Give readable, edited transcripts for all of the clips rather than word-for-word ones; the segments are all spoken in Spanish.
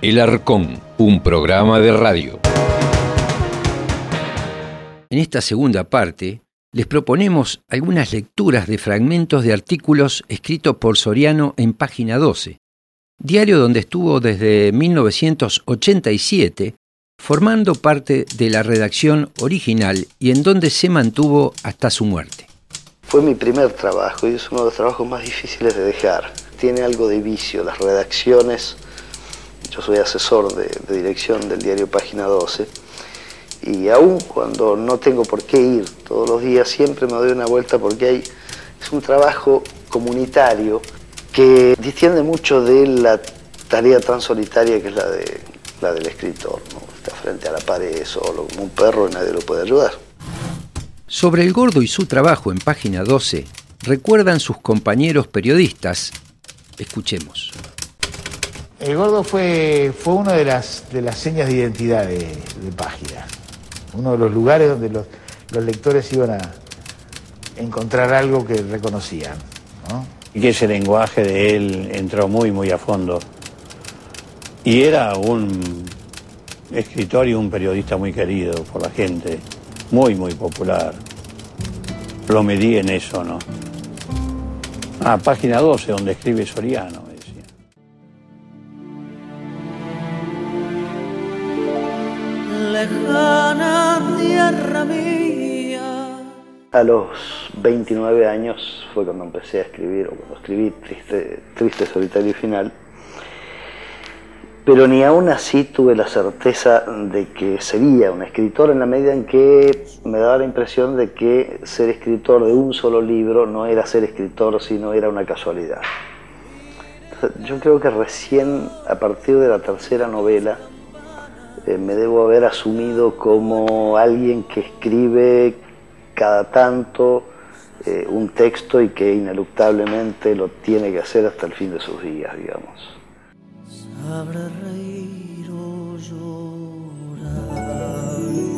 El Arcón, un programa de radio. En esta segunda parte, les proponemos algunas lecturas de fragmentos de artículos escritos por Soriano en Página 12, diario donde estuvo desde 1987, formando parte de la redacción original y en donde se mantuvo hasta su muerte. Fue mi primer trabajo y es uno de los trabajos más difíciles de dejar. Tiene algo de vicio, las redacciones. Yo soy asesor de dirección del diario Página 12 y aún cuando no tengo por qué ir todos los días, siempre me doy una vuelta porque es un trabajo comunitario que distiende mucho de la tarea tan solitaria que es la del escritor, ¿no? Está frente a la pared solo como un perro y nadie lo puede ayudar. Sobre el Gordo y su trabajo en Página 12, recuerdan sus compañeros periodistas. Escuchemos. El Gordo fue una de las señas de identidad de Página. Uno de los lugares donde los lectores iban a encontrar algo que reconocían, ¿no? Y que ese lenguaje de él entró muy a fondo. Y era un escritor y un periodista muy querido por la gente, muy popular. Lo medí en eso, ¿no? Página 12, donde escribe Soriano, me decía. Lejana tierra mía. A los 29 años fue cuando empecé a escribir, o cuando escribí Triste, Solitario y Final. Pero ni aún así tuve la certeza de que sería un escritor, en la medida en que me daba la impresión de que ser escritor de un solo libro no era ser escritor, sino era una casualidad. Entonces, yo creo que recién a partir de la tercera novela me debo haber asumido como alguien que escribe cada tanto un texto y que ineluctablemente lo tiene que hacer hasta el fin de sus días, digamos. Sabré reír o llorar.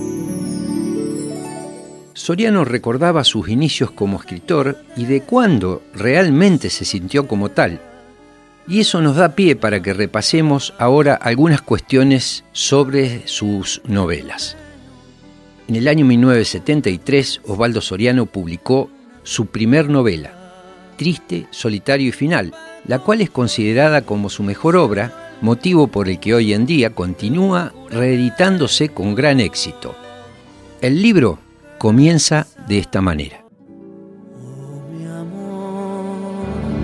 Soriano recordaba sus inicios como escritor y de cuándo realmente se sintió como tal. Y eso nos da pie para que repasemos ahora algunas cuestiones sobre sus novelas. En el año 1973, Osvaldo Soriano publicó su primer novela, Triste, Solitario y Final, la cual es considerada como su mejor obra, motivo por el que hoy en día continúa reeditándose con gran éxito. El libro comienza de esta manera. Oh, mi amor,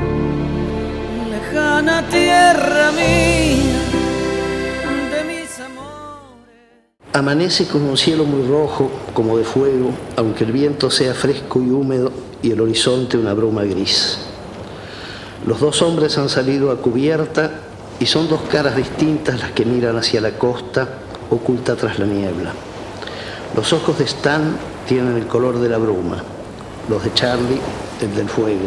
lejana tierra mía, de mis amores. Amanece con un cielo muy rojo, como de fuego, aunque el viento sea fresco y húmedo y el horizonte una bruma gris. Los dos hombres han salido a cubierta y son dos caras distintas las que miran hacia la costa, oculta tras la niebla. Los ojos de Stan tienen el color de la bruma, los de Charlie el del fuego.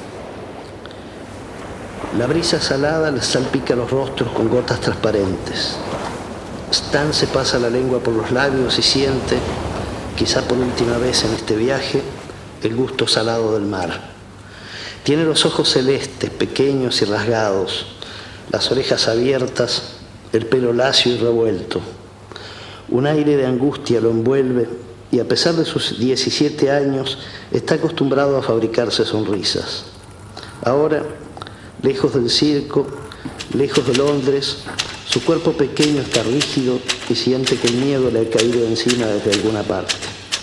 La brisa salada les salpica los rostros con gotas transparentes. Stan se pasa la lengua por los labios y siente, quizá por última vez en este viaje, el gusto salado del mar. Tiene los ojos celestes, pequeños y rasgados, las orejas abiertas, el pelo lacio y revuelto. Un aire de angustia lo envuelve y a pesar de sus 17 años está acostumbrado a fabricarse sonrisas. Ahora, lejos del circo, lejos de Londres, su cuerpo pequeño está rígido y siente que el miedo le ha caído encima desde alguna parte.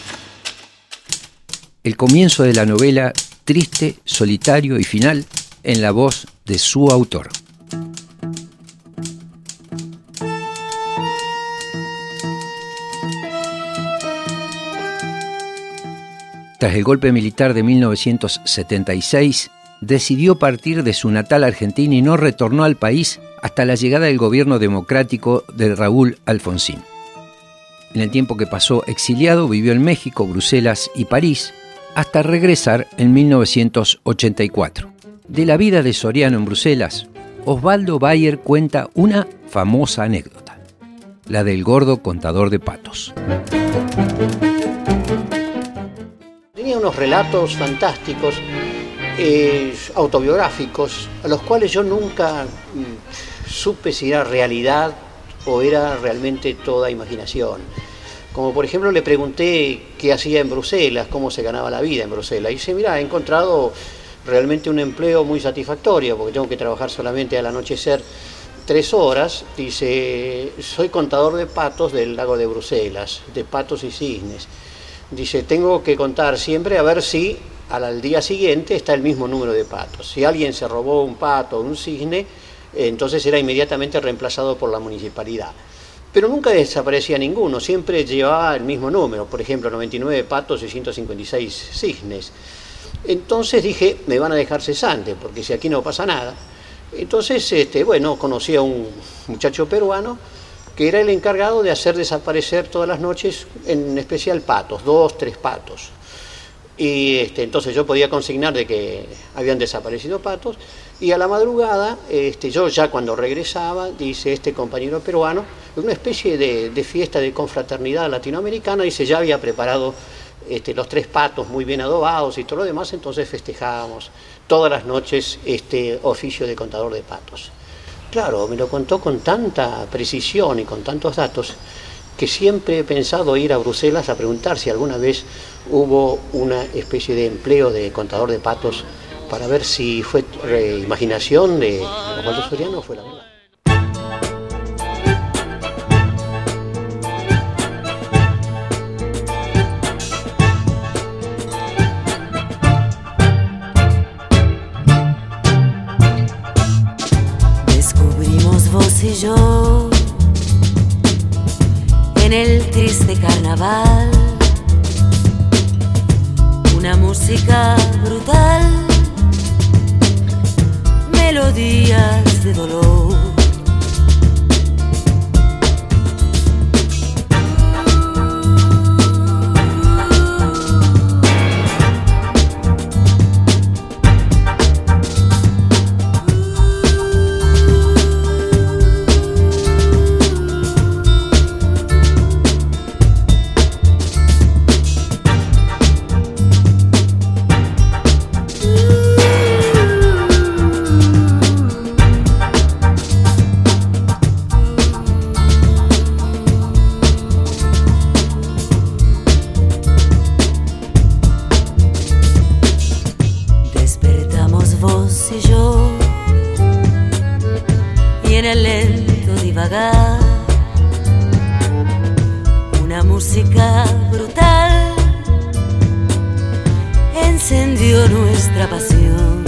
El comienzo de la novela Triste, Solitario y Final en la voz de su autor. Tras el golpe militar de 1976, decidió partir de su natal Argentina y no retornó al país hasta la llegada del gobierno democrático de Raúl Alfonsín. En el tiempo que pasó exiliado, vivió en México, Bruselas y París, hasta regresar en 1984. De la vida de Soriano en Bruselas, Osvaldo Bayer cuenta una famosa anécdota, la del gordo contador de patos. Tenía unos relatos fantásticos, autobiográficos, a los cuales yo nunca supe si era realidad o era realmente toda imaginación. Como por ejemplo le pregunté qué hacía en Bruselas, cómo se ganaba la vida en Bruselas. Y dice, mira, he encontrado realmente un empleo muy satisfactorio porque tengo que trabajar solamente al anochecer 3 horas. Dice, soy contador de patos del lago de Bruselas, de patos y cisnes. Dice, tengo que contar siempre a ver si al día siguiente está el mismo número de patos. Si alguien se robó un pato o un cisne, entonces era inmediatamente reemplazado por la municipalidad. Pero nunca desaparecía ninguno, siempre llevaba el mismo número, por ejemplo 99 patos y 156 cisnes. Entonces dije, me van a dejar cesante, porque si aquí no pasa nada. Entonces, conocí a un muchacho peruano que era el encargado de hacer desaparecer todas las noches, en especial patos, 2, 3 patos. Y entonces yo podía consignar de que habían desaparecido patos, y a la madrugada, yo ya cuando regresaba, dice este compañero peruano, una especie de fiesta de confraternidad latinoamericana, dice, ya había preparado los 3 patos muy bien adobados y todo lo demás, entonces festejábamos todas las noches este oficio de contador de patos. Claro, me lo contó con tanta precisión y con tantos datos que siempre he pensado ir a Bruselas a preguntar si alguna vez hubo una especie de empleo de contador de patos para ver si fue imaginación de Osvaldo Soriano o fue la verdad. Descubrimos vos y yo en el triste carnaval una música brutal, melodías de dolor. Una música brutal encendió nuestra pasión.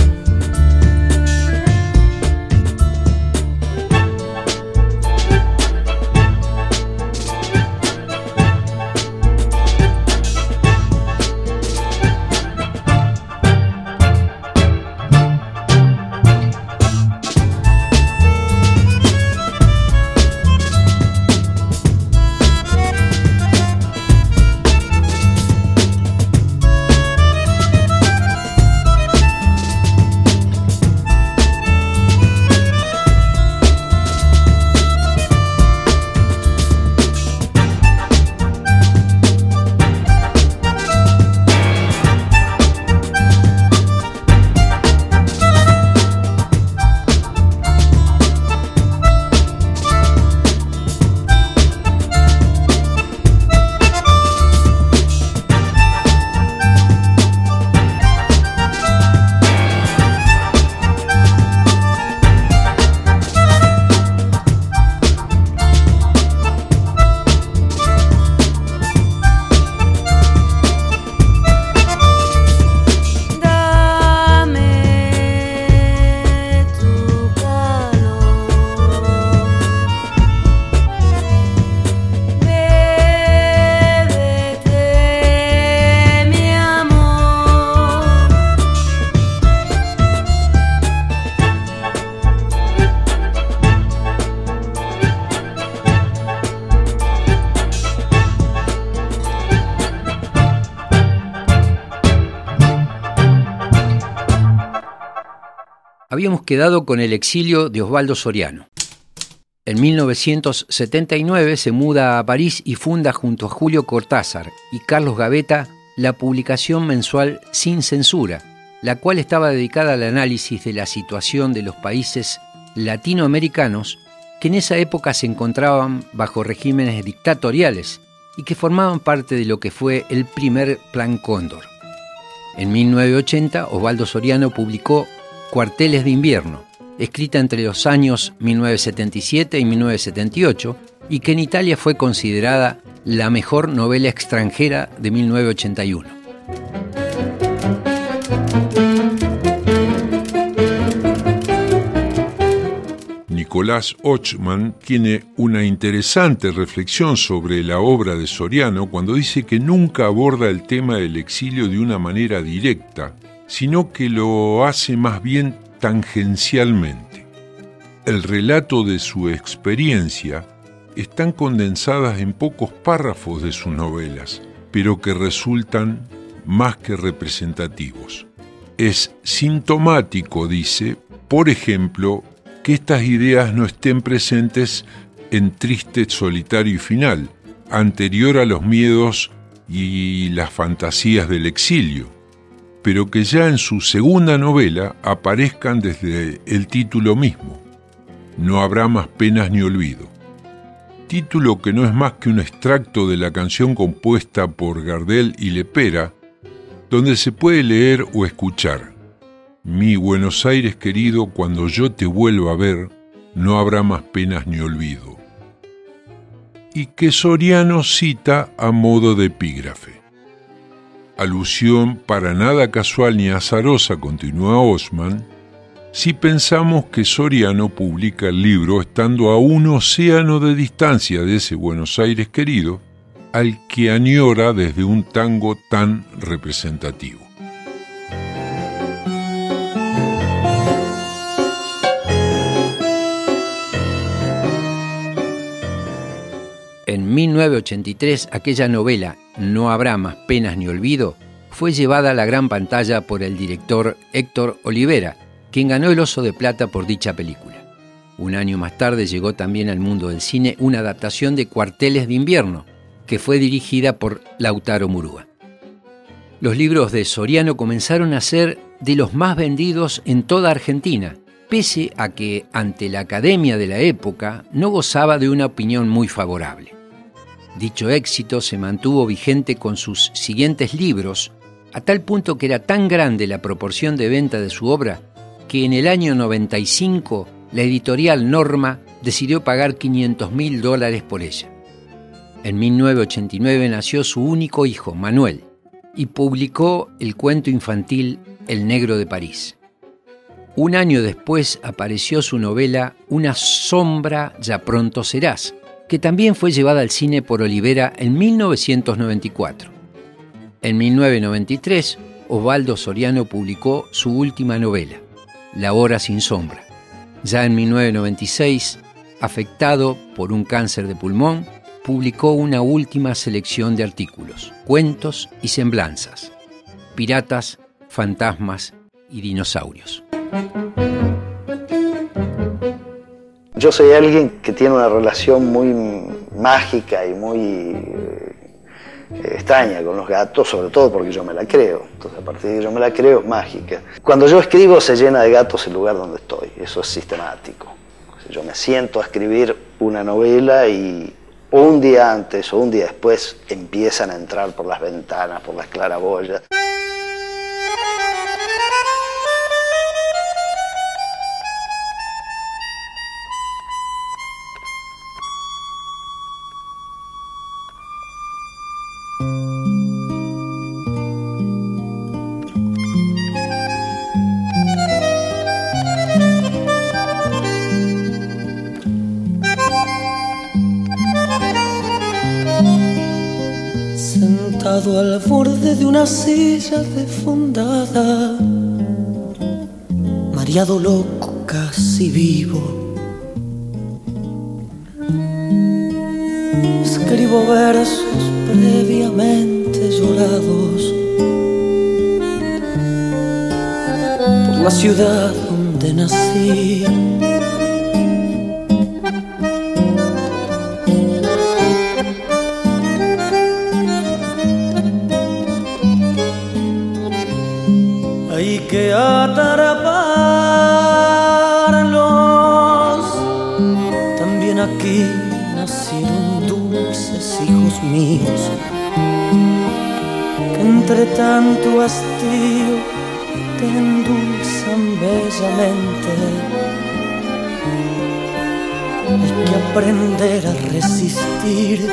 Habíamos quedado con el exilio de Osvaldo Soriano. En 1979 se muda a París y funda junto a Julio Cortázar y Carlos Gavetta la publicación mensual Sin Censura, la cual estaba dedicada al análisis de la situación de los países latinoamericanos que en esa época se encontraban bajo regímenes dictatoriales y que formaban parte de lo que fue el primer Plan Cóndor. En 1980, Osvaldo Soriano publicó Cuarteles de invierno, escrita entre los años 1977 y 1978, y que en Italia fue considerada la mejor novela extranjera de 1981. Nicolás Ochman tiene una interesante reflexión sobre la obra de Soriano cuando dice que nunca aborda el tema del exilio de una manera directa, sino que lo hace más bien tangencialmente. El relato de su experiencia están condensadas en pocos párrafos de sus novelas, pero que resultan más que representativos. Es sintomático, dice, por ejemplo, que estas ideas no estén presentes en Triste, Solitario y Final, anterior a los miedos y las fantasías del exilio, pero que ya en su segunda novela aparezcan desde el título mismo, No habrá más penas ni olvido. Título que no es más que un extracto de la canción compuesta por Gardel y Lepera, donde se puede leer o escuchar: Mi Buenos Aires querido, cuando yo te vuelva a ver, no habrá más penas ni olvido. Y que Soriano cita a modo de epígrafe. Alusión para nada casual ni azarosa, continúa Osman, si pensamos que Soriano publica el libro estando a un océano de distancia de ese Buenos Aires querido, al que añora desde un tango tan representativo. En 1983, aquella novela, No habrá más penas ni olvido, fue llevada a la gran pantalla por el director Héctor Olivera, quien ganó el Oso de Plata por dicha película. Un año más tarde llegó también al mundo del cine una adaptación de Cuarteles de invierno, que fue dirigida por Lautaro Murúa. Los libros de Soriano comenzaron a ser de los más vendidos en toda Argentina, pese a que, ante la academia de la época, no gozaba de una opinión muy favorable. Dicho éxito se mantuvo vigente con sus siguientes libros, a tal punto que era tan grande la proporción de venta de su obra que en el año 95 la editorial Norma decidió pagar $500.000 por ella. En 1989 nació su único hijo, Manuel, y publicó el cuento infantil El Negro de París. Un año después apareció su novela Una sombra ya pronto serás, que también fue llevada al cine por Olivera en 1994. En 1993, Osvaldo Soriano publicó su última novela, La hora sin sombra. Ya en 1996, afectado por un cáncer de pulmón, publicó una última selección de artículos, cuentos y semblanzas, piratas, fantasmas y dinosaurios. Yo soy alguien que tiene una relación muy mágica y muy extraña con los gatos, sobre todo porque yo me la creo. Entonces, a partir de que yo me la creo, es mágica. Cuando yo escribo, se llena de gatos el lugar donde estoy. Eso es sistemático. Yo me siento a escribir una novela y un día antes o un día después empiezan a entrar por las ventanas, por las claraboyas. Sentado al borde de una silla defondada, mareado, loco, casi vivo, escribo versos previamente llorados por la ciudad donde nací. Hay que atraparlo míos, que entre tanto hastío te endulzan bellamente. Hay que aprender a resistir.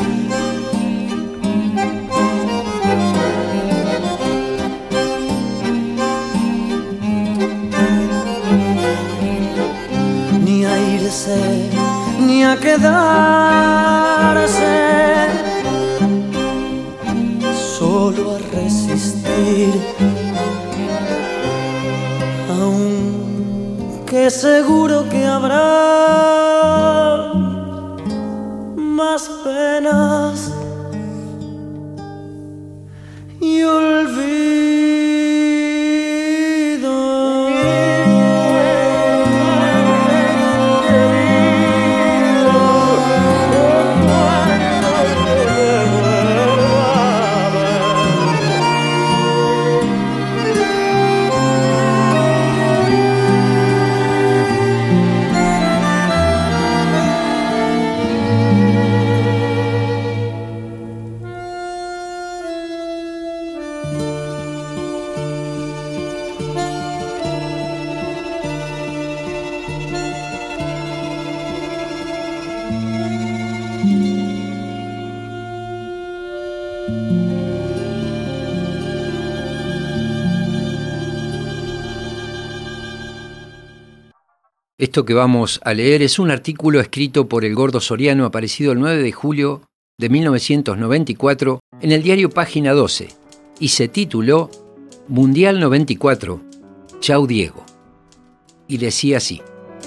Ni a irse, ni a quedarse, solo a resistir. Aunque seguro que habrá más penas y olvido. Esto que vamos a leer es un artículo escrito por el Gordo Soriano, aparecido el 9 de julio de 1994 en el diario Página 12, y se tituló Mundial 94, Chau Diego. Y decía así: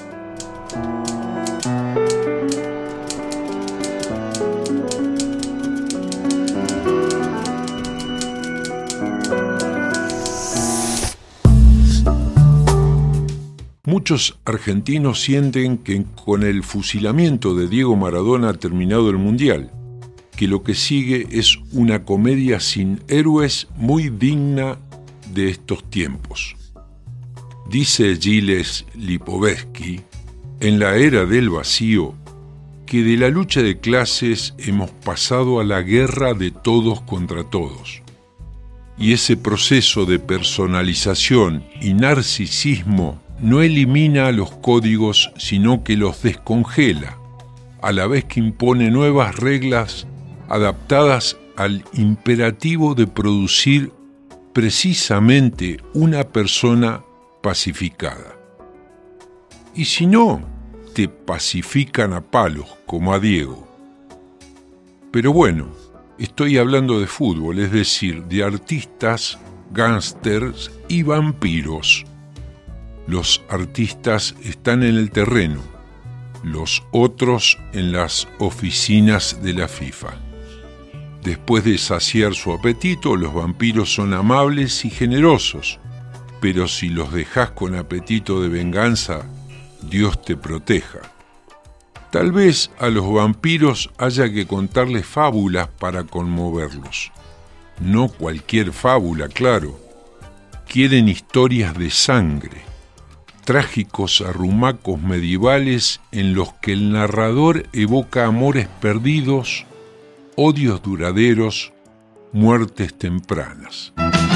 Muchos argentinos sienten que con el fusilamiento de Diego Maradona ha terminado el Mundial, que lo que sigue es una comedia sin héroes muy digna de estos tiempos. Dice Gilles Lipovetsky, en La era del vacío, que de la lucha de clases hemos pasado a la guerra de todos contra todos. Y ese proceso de personalización y narcisismo no elimina los códigos, sino que los descongela, a la vez que impone nuevas reglas adaptadas al imperativo de producir precisamente una persona pacificada. Y si no, te pacifican a palos, como a Diego. Pero bueno, estoy hablando de fútbol, es decir, de artistas, gángsters y vampiros. Los artistas están en el terreno, los otros en las oficinas de la FIFA. Después de saciar su apetito, los vampiros son amables y generosos, pero si los dejas con apetito de venganza, Dios te proteja. Tal vez a los vampiros haya que contarles fábulas para conmoverlos. No cualquier fábula, claro. Quieren historias de sangre, trágicos arrumacos medievales en los que el narrador evoca amores perdidos, odios duraderos, muertes tempranas.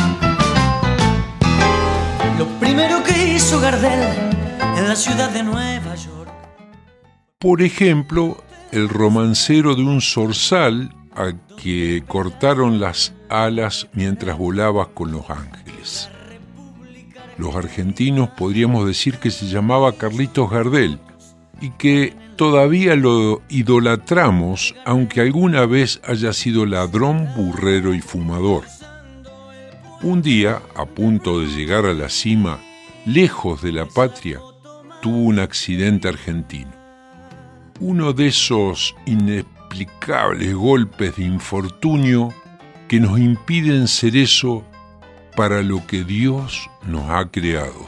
Lo primero que hizo Gardel en la ciudad de Nueva York. Por ejemplo, el romancero de un zorzal a que cortaron las alas mientras volaba con los ángeles. Los argentinos podríamos decir que se llamaba Carlitos Gardel y que todavía lo idolatramos, aunque alguna vez haya sido ladrón, burrero y fumador. Un día, a punto de llegar a la cima, lejos de la patria, tuvo un accidente argentino. Uno de esos inexplicables golpes de infortunio que nos impiden ser eso para lo que Dios nos ha creado.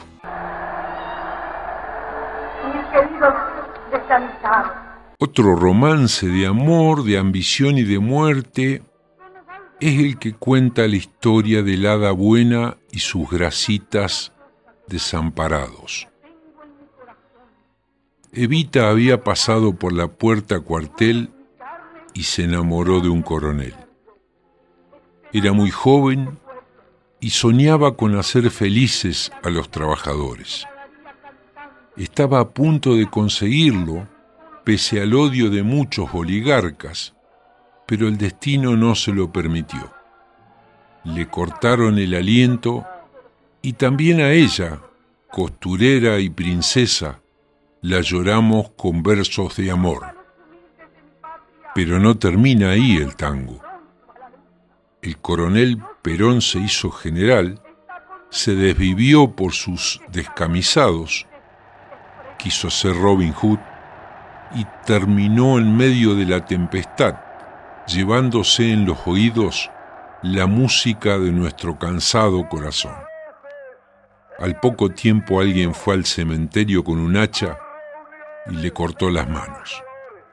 Mis queridos descansados. Otro romance de amor, de ambición y de muerte es el que cuenta la historia del hada buena y sus grasitas desamparados. Evita había pasado por la puerta cuartel y se enamoró de un coronel. Era muy joven y soñaba con hacer felices a los trabajadores. Estaba a punto de conseguirlo, pese al odio de muchos oligarcas, pero el destino no se lo permitió. Le cortaron el aliento y también a ella, costurera y princesa, la lloramos con versos de amor. Pero no termina ahí el tango. El coronel Perón se hizo general, se desvivió por sus descamisados, quiso ser Robin Hood y terminó en medio de la tempestad, llevándose en los oídos la música de nuestro cansado corazón. Al poco tiempo alguien fue al cementerio con un hacha y le cortó las manos.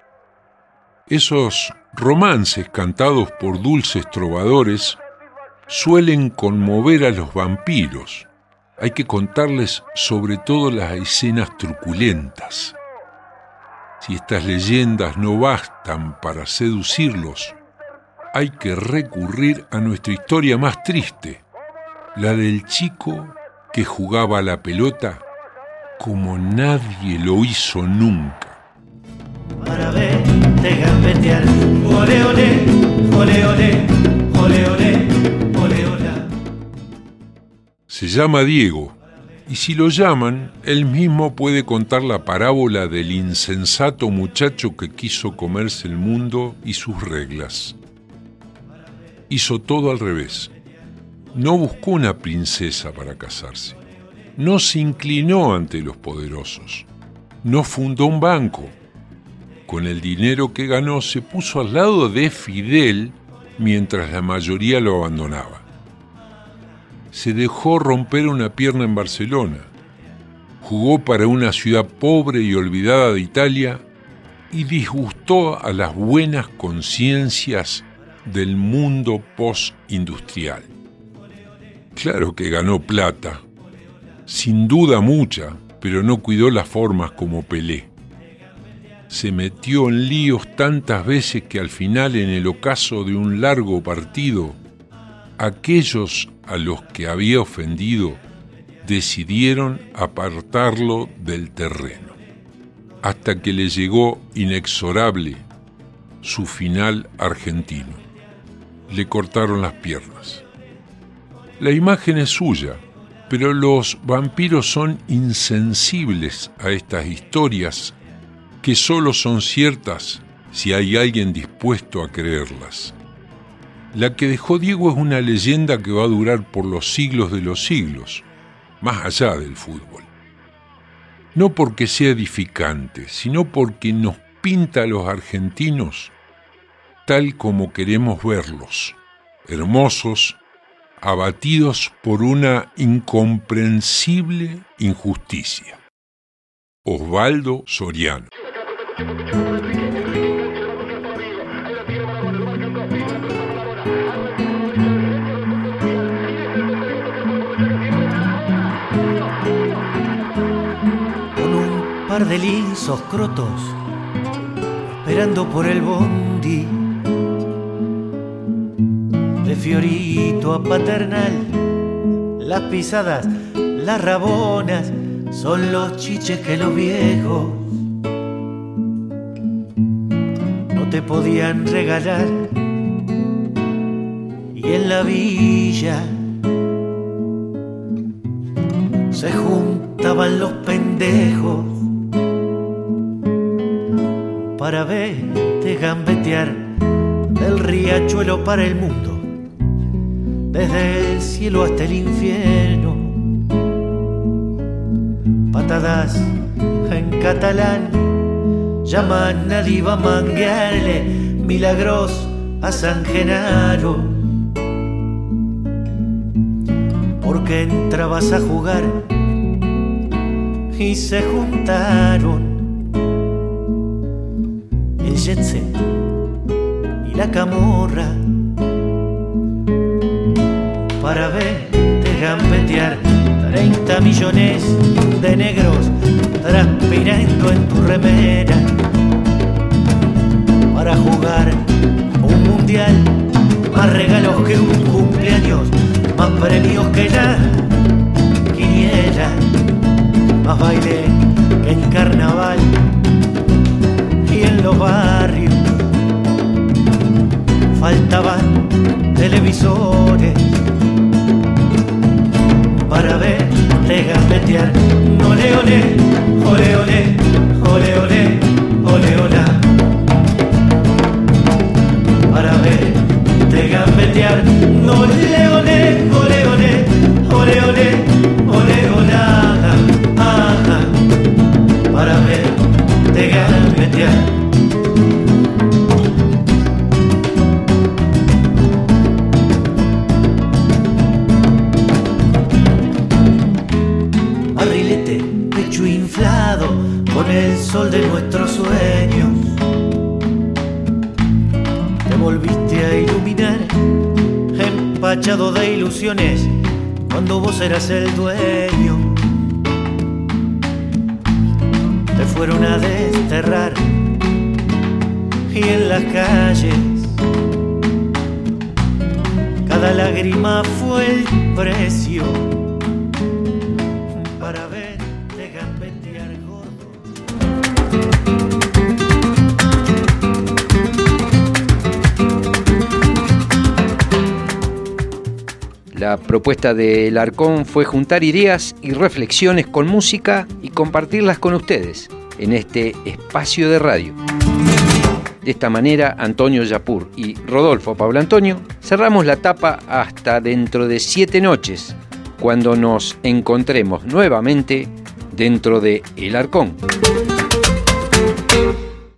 Esos romances cantados por dulces trovadores suelen conmover a los vampiros. Hay que contarles sobre todo las escenas truculentas. Si estas leyendas no bastan para seducirlos, hay que recurrir a nuestra historia más triste, la del chico que jugaba a la pelota como nadie lo hizo nunca. Para verte gambetear, ole ole, ole ole, ole ole, ole ole. Se llama Diego, y si lo llaman, él mismo puede contar la parábola del insensato muchacho que quiso comerse el mundo y sus reglas. Hizo todo al revés. No buscó una princesa para casarse. No se inclinó ante los poderosos. No fundó un banco. Con el dinero que ganó se puso al lado de Fidel mientras la mayoría lo abandonaba. Se dejó romper una pierna en Barcelona. Jugó para una ciudad pobre y olvidada de Italia y disgustó a las buenas conciencias del mundo postindustrial. Claro que ganó plata, sin duda mucha, pero no cuidó las formas como Pelé. Se metió en líos tantas veces que al final, en el ocaso de un largo partido, aquellos a los que había ofendido decidieron apartarlo del terreno, hasta que le llegó inexorable su final argentino. Le cortaron las piernas. La imagen es suya, pero los vampiros son insensibles a estas historias que solo son ciertas si hay alguien dispuesto a creerlas. La que dejó Diego es una leyenda que va a durar por los siglos de los siglos, más allá del fútbol. No porque sea edificante, sino porque nos pinta a los argentinos tal como queremos verlos, hermosos, abatidos por una incomprensible injusticia. Osvaldo Soriano. Con un par de lisos crotos, esperando por el bondi, de Fiorito a Paternal, las pisadas, las rabonas, son los chiches que los viejos no te podían regalar. Y en la villa se juntaban los pendejos para verte gambetear del riachuelo para el mundo, desde el cielo hasta el infierno. Patadas en catalán llaman a Diva a manguearle milagros a San Genaro, porque entrabas a jugar y se juntaron el jet set y la camorra para verte gambetear 30 millones de negros transpirando en tu remera, para jugar más premios que la quiniela, más baile que en carnaval y en los barrios faltaban televisores para verte gambetear. Ole, ole, ole, ole, ole, ole, ole, ole, para verte gambetear. Ole, ole, ole, ole, ole, ole, ole, ole, ajá, para verte gambetear. Pecho inflado con el sol de nuestros sueños, te volviste a iluminar, empachado de ilusiones, cuando vos eras el dueño. Te fueron a desterrar y en las calles cada lágrima fue el precio para verte gambetear, gordo. La propuesta de Larcón fue juntar ideas y reflexiones con música y compartirlas con ustedes en este espacio de radio. De esta manera, Antonio Yapur y Rodolfo Pablo Antonio cerramos la tapa hasta dentro de 7 noches, cuando nos encontremos nuevamente dentro de El Arcón.